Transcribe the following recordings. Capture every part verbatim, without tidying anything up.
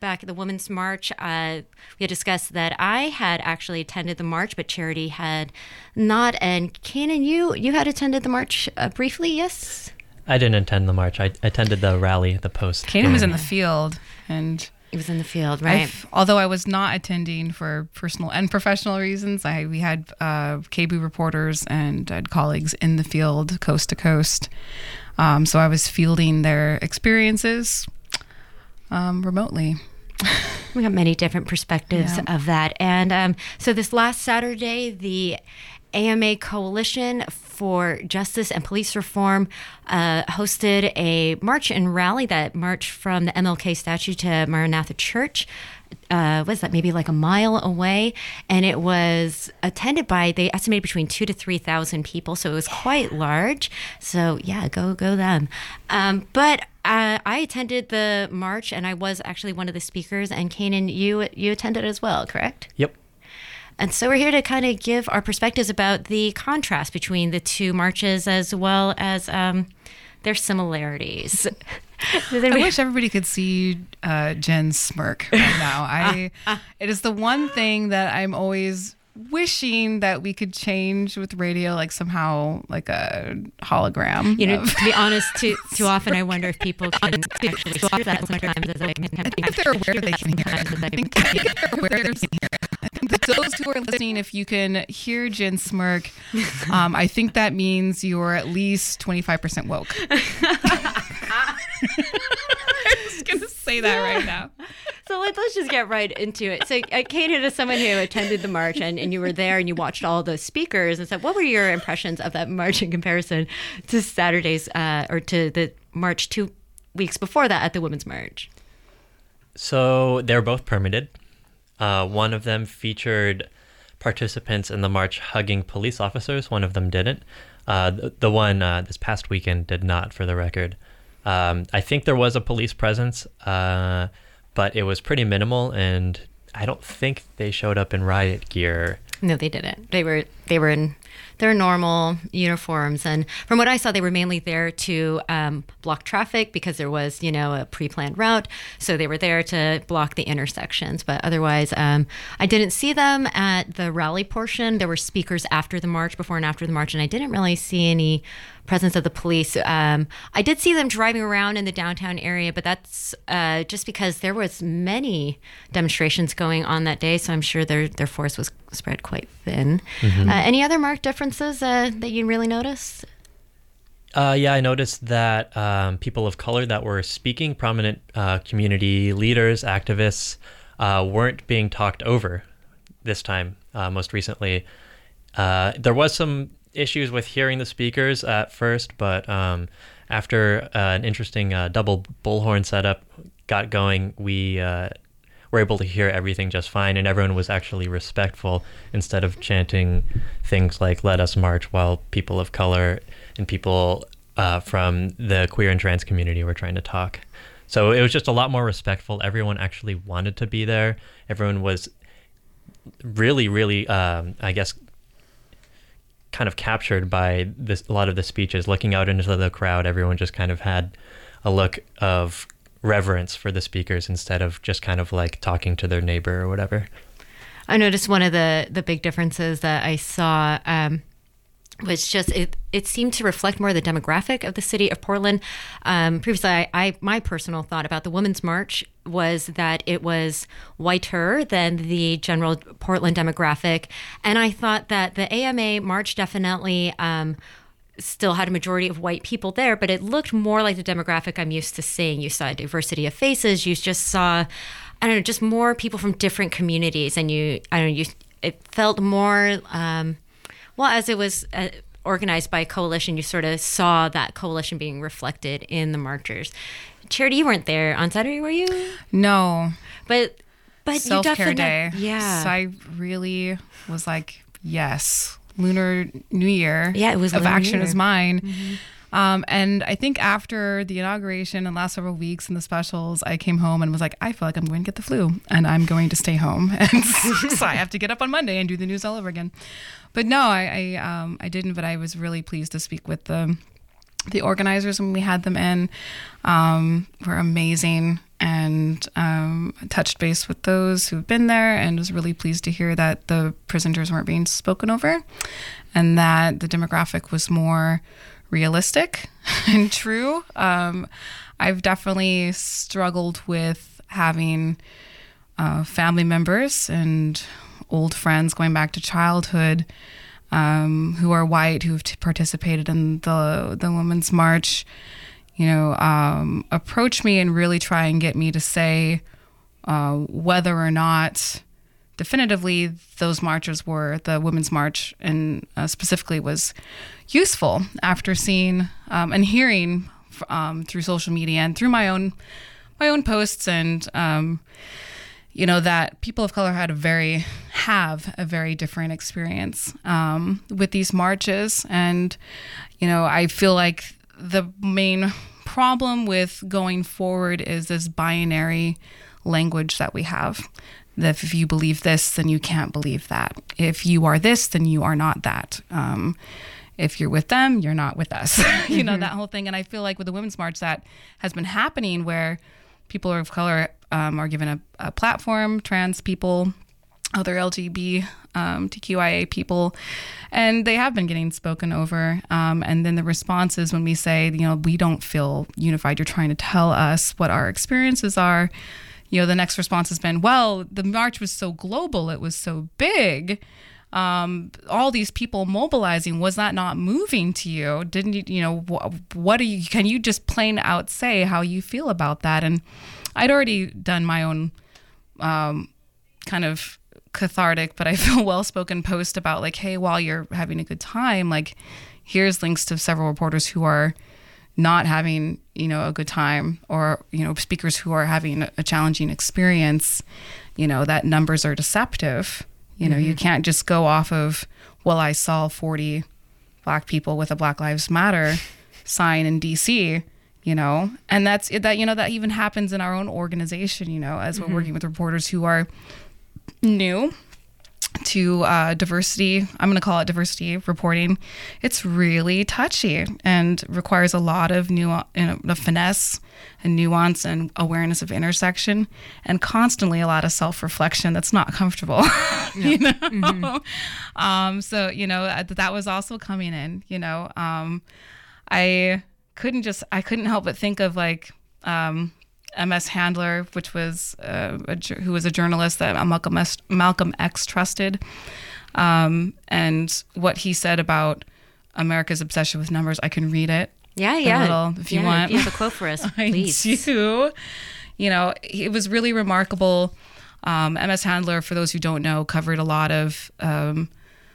back at the Women's March, uh, we had discussed that I had actually attended the march, but Charity had not. And Kanan, you you had attended the march uh, briefly, yes? I didn't attend the march. I attended the rally, the post. Kanan was in the field, and he was in the field, right? I've, although I was not attending for personal and professional reasons, I we had uh, K B reporters and I had colleagues in the field, coast to coast. Um, so I was fielding their experiences um, remotely. We got many different perspectives Yeah. of that. And um, so this last Saturday, the A M A Coalition for Justice and Police Reform uh, hosted a march and rally that marched from the M L K statue to Maranatha Church. Uh, what is that, maybe like a mile away? And it was attended by, they estimated between two to three thousand people, so it was quite large. So yeah, go go them. Um, but uh, I attended the march, and I was actually one of the speakers. And Kanan, you you attended as well, correct? Yep. And so we're here to kind of give our perspectives about the contrast between the two marches as well as um, their similarities. I wish everybody could see uh, Jen's smirk right now. I it is the one thing that I'm always wishing that we could change with radio, like somehow like a hologram. You know, of- to be honest, too too often I wonder if people can actually swap that sometimes as I can. I think if they're aware they can hear it. I think if they're aware they can hear it. I think that those who are listening, if you can hear Jen smirk, um, I think that means you're at least twenty-five percent woke. I'm just going to say that right now. So let's, let's just get right into it. So uh, Kanan, as someone who attended the march and, and you were there and you watched all the speakers and stuff, what were your impressions of that march in comparison to Saturday's uh, or to the march two weeks before that at the Women's March? So they're both permitted. Uh, one of them featured participants in the march hugging police officers. One of them didn't. Uh, the, the one uh, this past weekend did not, for the record. Um, I think there was a police presence, uh, but it was pretty minimal, and I don't think they showed up in riot gear. No, they didn't. They were they were in their normal uniforms, and from what I saw, they were mainly there to um, block traffic because there was, you know, a pre-planned route. So they were there to block the intersections. But otherwise, um, I didn't see them at the rally portion. There were speakers after the march, before and after the march, and I didn't really see any presence of the police. Um, I did see them driving around in the downtown area, but that's uh, just because there was many demonstrations going on that day, so I'm sure their their force was spread quite thin. Mm-hmm. Uh, any other marked differences uh, that you really noticed? Uh, yeah, I noticed that um, people of color that were speaking, prominent uh, community leaders, activists, uh, weren't being talked over this time, uh, most recently. Uh, there was some issues with hearing the speakers at first, but um, after uh, an interesting uh, double bullhorn setup got going, we uh, were able to hear everything just fine, and everyone was actually respectful instead of chanting things like "Let us march," while people of color and people uh, from the queer and trans community were trying to talk. So it was just a lot more respectful. Everyone actually wanted to be there. Everyone was really, really, um, I guess, kind of captured by this, a lot of the speeches. Looking out into the crowd, everyone just kind of had a look of reverence for the speakers instead of just kind of like talking to their neighbor or whatever. I noticed one of the, the big differences that I saw um, was just it, it seemed to reflect more the demographic of the city of Portland. Um, previously, I, I my personal thought about the Women's March was that it was whiter than the general Portland demographic. And I thought that the A M A March definitely um, still had a majority of white people there, but it looked more like the demographic I'm used to seeing. You saw a diversity of faces. You just saw, I don't know, just more people from different communities. And you, I don't know, you, it felt more, um, well, as it was uh, organized by a coalition, you sort of saw that coalition being reflected in the marchers. Charity, you weren't there on Saturday, were you? No. But, but self-care you day. Yeah. So I really was like, yes, Lunar New Year. Yeah, it was of Lunar action New Year. is mine. Mm-hmm. Um, and I think after the inauguration and last several weeks and the specials, I came home and was like, I feel like I'm going to get the flu and I'm going to stay home. And so I have to get up on Monday and do the news all over again. But no, I I, um, I didn't, but I was really pleased to speak with the the organizers when we had them in. Um, were amazing. and um, touched base with those who've been there, and was really pleased to hear that the prisoners weren't being spoken over, and that the demographic was more realistic and true. Um, I've definitely struggled with having uh, family members and old friends going back to childhood um, who are white, who have t- participated in the the Women's March, you know, um, approach me and really try and get me to say uh, whether or not definitively those marches were, the Women's March and uh, specifically was useful after seeing um, and hearing um, through social media and through my own my own posts and um, you know, that people of color had a very have a very different experience um, with these marches. And you know, I feel like the main problem with going forward is this binary language that we have. That if you believe this, then you can't believe that. If you are this, then you are not that. Um, if you're with them, you're not with us. you know, mm-hmm. that whole thing. And I feel like with the Women's March, that has been happening where people of color um, are given a, a platform, trans people, other L G B T, um, T Q I A people, and they have been getting spoken over. Um, and then the response is when we say, you know, we don't feel unified, you're trying to tell us what our experiences are. You know, the next response has been, well, the march was so global, it was so big. Um, all these people mobilizing, was that not moving to you? Didn't you, you know, wh- what do you, can you just plain out say how you feel about that? And I'd already done my own um, kind of cathartic, but I feel well-spoken post about like, hey, while you're having a good time, like here's links to several reporters who are not having, you know, a good time, or, you know, speakers who are having a challenging experience. You know, that numbers are deceptive. You know, mm-hmm. you can't just go off of, well, I saw forty Black people with a Black Lives Matter sign in D C, you know, and that's that, you know, that even happens in our own organization, you know, as mm-hmm. we're working with reporters who are new to uh, diversity. I'm going to call it diversity reporting. It's really touchy and requires a lot of new, you know, the finesse and nuance and awareness of intersection, and constantly a lot of self-reflection that's not comfortable. you know, mm-hmm. um, so you know that was also coming in. You know, um, I couldn't just I couldn't help but think of like. Um, M S Handler, which was uh, a, who was a journalist that Malcolm X, Malcolm X trusted, um, and what he said about America's obsession with numbers. I can read it. Yeah, yeah. Little, if you yeah, want, if you have a quote for us, please. I do. You know, it was really remarkable. Um, M S Handler, for those who don't know, covered a lot of um,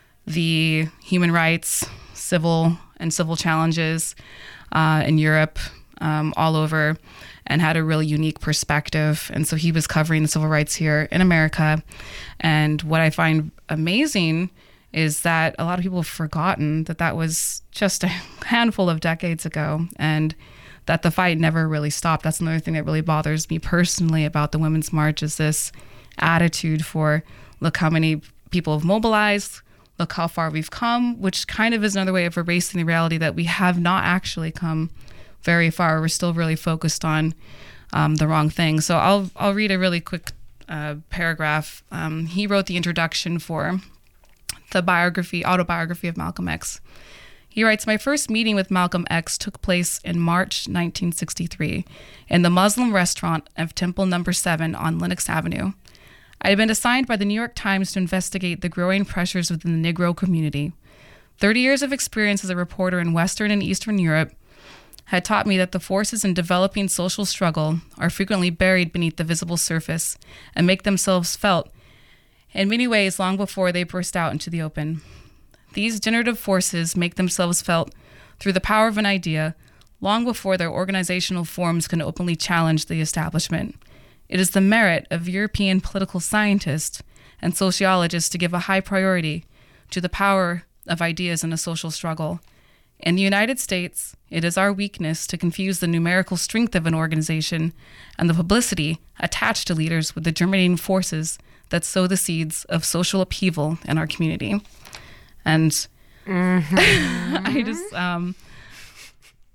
the human rights, civil and civil challenges uh, in Europe, um, all over. And had a really unique perspective. And so he was covering the civil rights here in America. And what I find amazing is that a lot of people have forgotten that that was just a handful of decades ago, and that the fight never really stopped. That's another thing that really bothers me personally about the Women's March, is this attitude for, look how many people have mobilized, look how far we've come, which kind of is another way of erasing the reality that we have not actually come very far. We're still really focused on um, the wrong thing. So I'll I'll read a really quick uh, paragraph. Um, he wrote the introduction for the biography, autobiography of Malcolm X. He writes, "My first meeting with Malcolm X took place in March nineteen sixty-three in the Muslim restaurant of Temple Number Seven on Lenox Avenue. I had been assigned by the New York Times to investigate the growing pressures within the Negro community. Thirty years of experience as a reporter in Western and Eastern Europe had taught me that the forces in developing social struggle are frequently buried beneath the visible surface and make themselves felt in many ways long before they burst out into the open. These generative forces make themselves felt through the power of an idea long before their organizational forms can openly challenge the establishment. It is the merit of European political scientists and sociologists to give a high priority to the power of ideas in a social struggle. In the United States, it is our weakness to confuse the numerical strength of an organization and the publicity attached to leaders with the germinating forces that sow the seeds of social upheaval in our community." And mm-hmm. I just, um,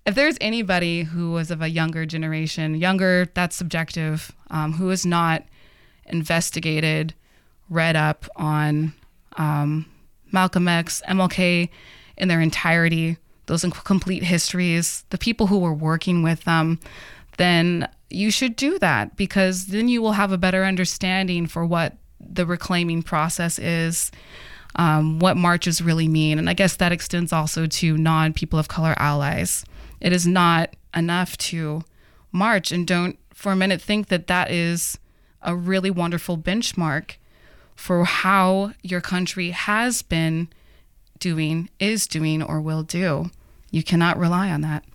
if there's anybody who was of a younger generation, younger, that's subjective, um, who is not investigated, read up on um, Malcolm X, M L K in their entirety, those complete histories, the people who were working with them, then you should do that, because then you will have a better understanding for what the reclaiming process is, um, what marches really mean. And I guess that extends also to non-people of color allies. It is not enough to march, and don't for a minute think that that is a really wonderful benchmark for how your country has been doing, is doing, or will do. You cannot rely on that.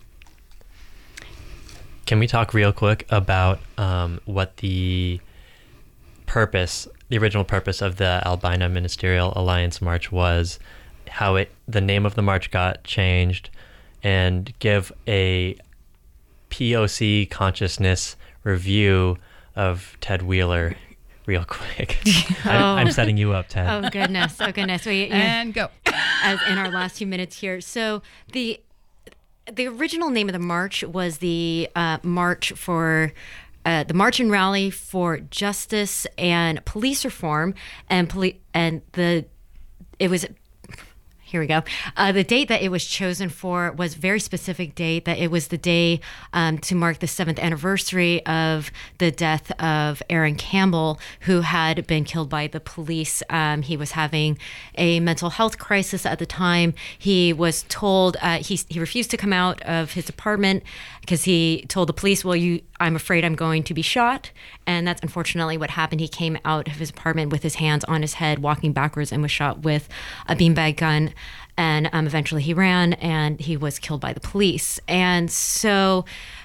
Can we talk real quick about um, what the purpose, the original purpose of the Albina Ministerial Alliance March was, how it, the name of the march got changed, and give a P O C consciousness review of Ted Wheeler real quick. Oh. I, I'm setting you up, Ted. Oh goodness! Oh goodness! We, you know, And go. as in our last few minutes here. So the the original name of the march was the uh, March for uh, the March and Rally for Justice and Police Reform, and poli- and the it was. Here we go. Uh, the date that it was chosen for was a very specific date, that it was the day um, to mark the seventh anniversary of the death of Aaron Campbell, who had been killed by the police. Um, he was having a mental health crisis at the time. He was told, uh, he, he refused to come out of his apartment because he told the police, well, you, I'm afraid I'm going to be shot. And that's unfortunately what happened. He came out of his apartment with his hands on his head, walking backwards, and was shot with a beanbag gun. And um, eventually he ran, and he was killed by the police. And so,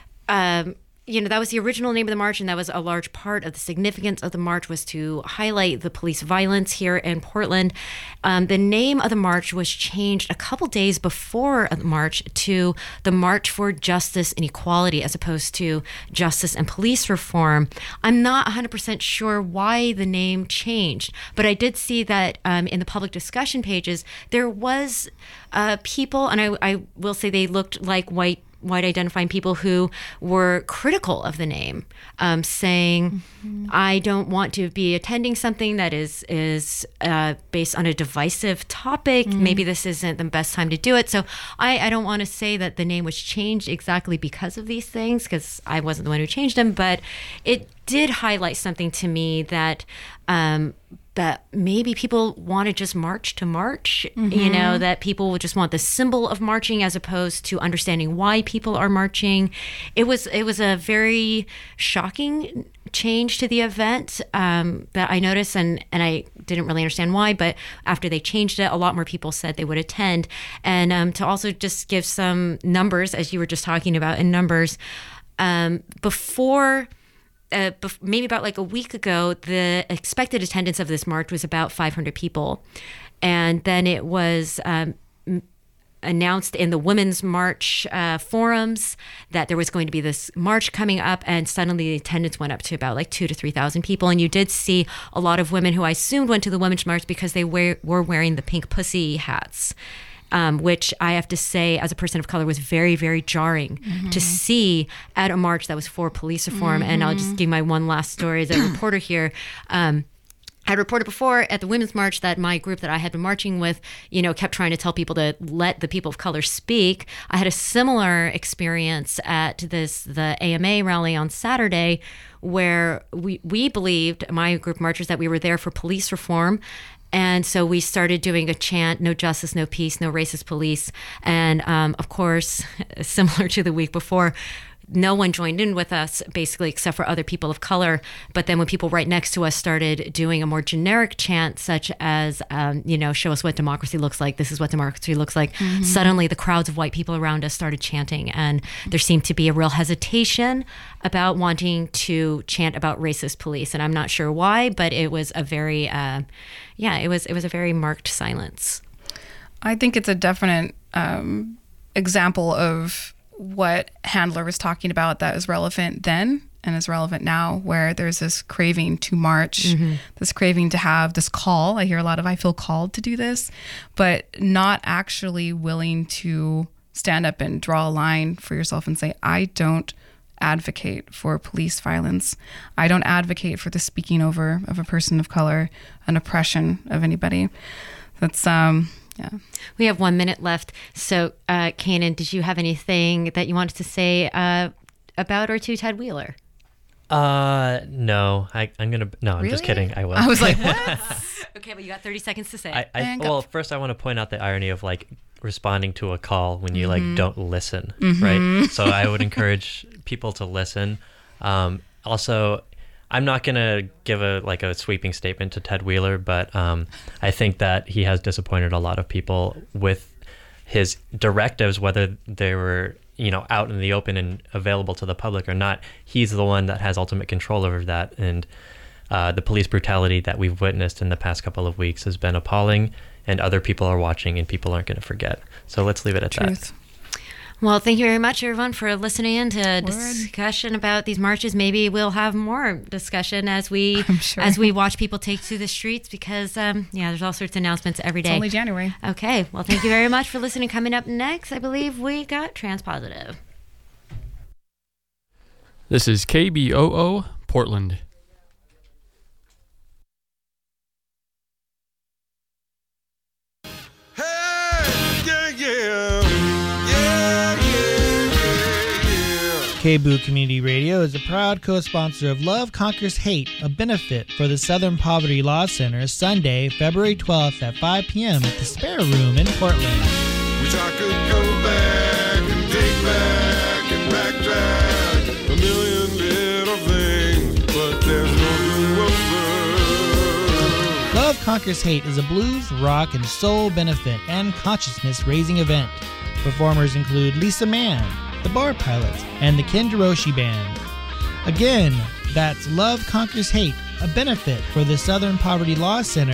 um, you know, that was the original name of the march, and that was a large part of the significance of the march, was to highlight the police violence here in Portland. Um, the name of the march was changed a couple days before the march to the March for Justice and Equality, as opposed to Justice and Police Reform. I'm not one hundred percent sure why the name changed, but I did see that um, in the public discussion pages, there was uh, people, and I, I will say they looked like white white identifying people, who were critical of the name, um, saying, mm-hmm. I don't want to be attending something that is is uh, based on a divisive topic. Mm-hmm. Maybe this isn't the best time to do it. So I, I don't want to say that the name was changed exactly because of these things, because I wasn't the one who changed them, but it did highlight something to me that um, that maybe people want to just march to march, mm-hmm. you know, that people would just want the symbol of marching as opposed to understanding why people are marching. It was it was a very shocking change to the event um, that I noticed, and, and I didn't really understand why, but after they changed it, a lot more people said they would attend. And um, to also just give some numbers, as you were just talking about in numbers, um, before... Uh, maybe about like a week ago, the expected attendance of this march was about five hundred people. And then it was um, announced in the Women's March uh, forums that there was going to be this march coming up, and suddenly the attendance went up to about like two to three thousand people. And you did see a lot of women who I assumed went to the Women's March because they wear, were wearing the pink pussy hats. Um, which I have to say, as a person of color, was very, very jarring mm-hmm. to see at a march that was for police reform. Mm-hmm. And I'll just give my one last story as a reporter here. Um, I had reported before at the Women's March that my group that I had been marching with, you know, kept trying to tell people to let the people of color speak. I had a similar experience at this the A M A rally on Saturday, where we, we believed, my group marchers, that we were there for police reform. And so we started doing a chant, no justice, no peace, no racist police. And um, of course, similar to the week before, no one joined in with us, basically, except for other people of color. But then when people right next to us started doing a more generic chant, such as, um, you know, show us what democracy looks like, this is what democracy looks like, mm-hmm. suddenly the crowds of white people around us started chanting. And there seemed to be a real hesitation about wanting to chant about racist police. And I'm not sure why, but it was a very, uh, yeah, it was, it was a very marked silence. I think it's a definite um, example of what Handler was talking about that is relevant then and is relevant now, where there's this craving to march, mm-hmm. this craving to have this call. I hear a lot of, I feel called to do this, but not actually willing to stand up and draw a line for yourself and say, I don't advocate for police violence. I don't advocate for the speaking over of a person of color, an oppression of anybody. That's, um, yeah. We have one minute left. So, uh, Kanan, did you have anything that you wanted to say uh, about or to Ted Wheeler? Uh, no, I, I'm going to, no, I'm Really? just kidding. I will. I was like, what? Okay, but you got thirty seconds to say. I, I, And go. well, first I want to point out the irony of like responding to a call when you Mm-hmm. like don't listen, right? So I would encourage people to listen. Um, also, I'm not going to give a like a sweeping statement to Ted Wheeler, but um, I think that he has disappointed a lot of people with his directives, whether they were, you know, out in the open and available to the public or not. He's the one that has ultimate control over that. And uh, the police brutality that we've witnessed in the past couple of weeks has been appalling, and other people are watching and people aren't going to forget. So let's leave it at Truth. that. Well, thank you very much, everyone, for listening in to a discussion about these marches. Maybe we'll have more discussion as we I'm sure. as we watch people take to the streets, because um, yeah, there's all sorts of announcements every It's day. only January. Okay, well, thank you very much for listening. Coming up next, I believe we got Transpositive. This is K B O O Portland. K B O O Community Radio is a proud co-sponsor of Love Conquers Hate, a benefit for the Southern Poverty Law Center, Sunday, February twelfth at five p.m. at the Spare Room in Portland. Wish I could go back and take back and backtrack a million little things, but there's no do-over. Love Conquers Hate is a blues, rock, and soul benefit and consciousness-raising event. Performers include Lisa Mann, the Bar Pilots, and the Ken Jiroshi Band. Again, that's Love Conquers Hate, a benefit for the Southern Poverty Law Center